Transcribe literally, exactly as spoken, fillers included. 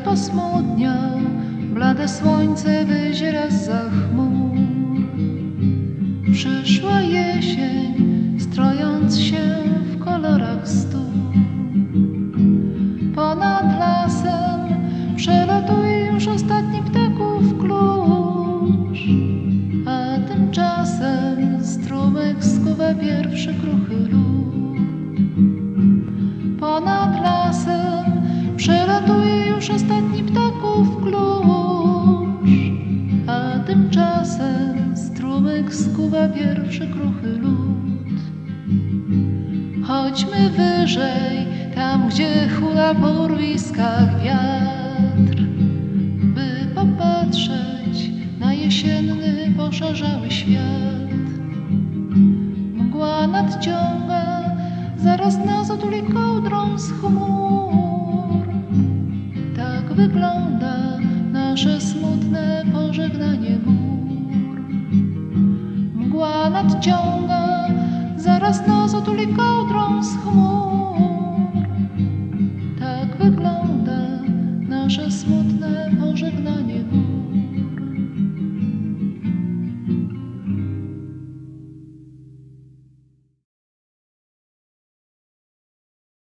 posmutniał, blade słońce wyziera zza chmur. Przyszła jesień, strojąc się w kolorach stu. Ponad lasem przelatuje już ostatni ptaków klucz, a tymczasem strumyk skuwa pierwszy kruchy lód. Ponad lasem przelatuje już ostatni ptaków klucz, a tymczasem strumyk skuwa pierwszy kruchy lód. Chodźmy wyżej, tam gdzie hula po urwiskach wiatr, by popatrzeć na jesienny poszarzały świat. Mgła nadciąga, zaraz nas otuli kołdrą z chmur. Tak wygląda nasze smutne pożegnanie gór. Mgła nadciąga, zaraz nas otuli kołdrą z chmur.